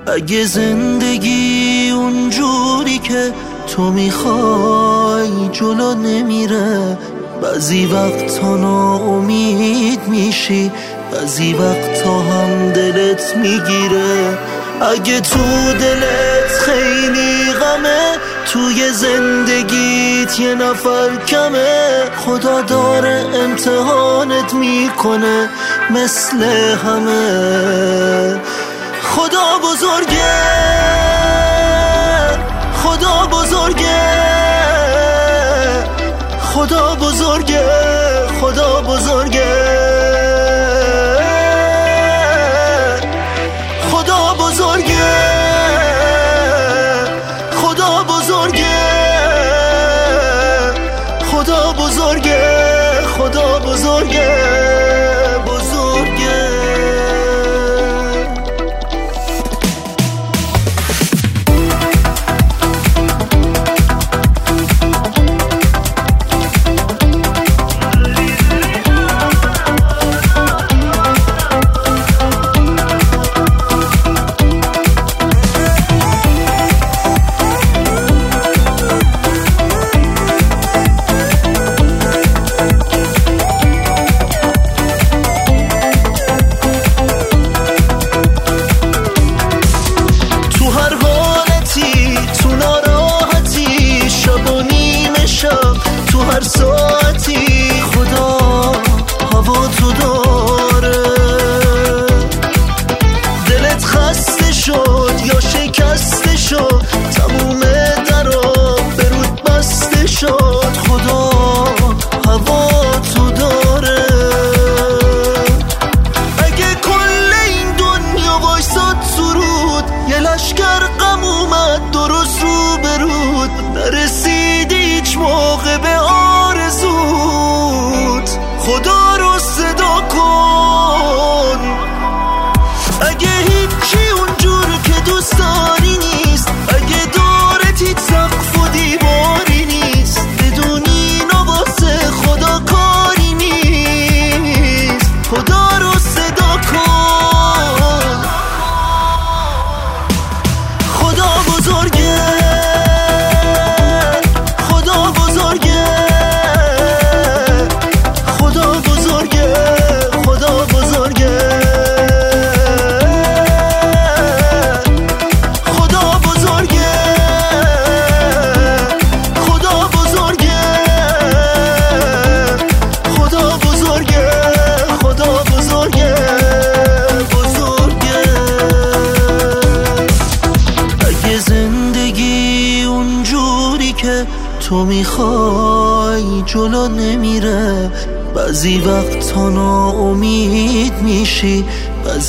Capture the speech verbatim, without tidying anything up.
اگه زندگی اونجوری که تو میخوای جلو نمیره، بعضی وقتا ناامید میشی، بعضی وقتا هم دلت میگیره. اگه تو دلت خیلی غمه، توی زندگیت یه نفر کمه، خدا داره امتحانت میکنه مثل همه. خدا بزرگه، خدا بزرگه، خدا بزرگه، خدا بزرگه، خدا بزرگه، خدا بزرگه، خدا بزرگه، خدا بزرگه، بزرگه. تو هر ساعتی خدا هوا تو داره. دلت خسته شد یا شکسته شد، تموم درا به رود بسته شد، خدا هوا تو داره. اگه کل این دنیا وایساد سرود، یه لشکر غم اومد درست رو برود، نرسیدی هیچ موقع به آرزوت، خدا رو صدا کن. اگه هیچی اونجور که دوست داری نیست، اگه دورت هیچ سقف و دیواری نیست، بدونی نواسه خدا کاری نیست، خدا رو صدا کن. خدا بزرگه، تو میخوای جلو نمیره، بعضی وقتا ناامید میشی، بعضی